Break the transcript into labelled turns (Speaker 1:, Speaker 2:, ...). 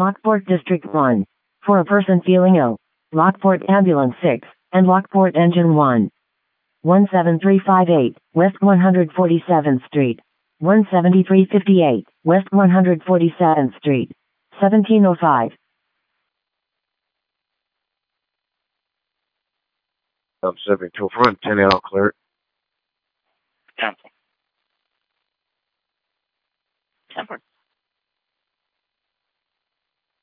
Speaker 1: Lockport District 1. For a person feeling ill. Lockport Ambulance 6, and Lockport Engine 1. 17358, West 147th Street. 17358, West 147th Street. 1705.
Speaker 2: I'm 72 front, 10 out clear.
Speaker 3: Cancel. 10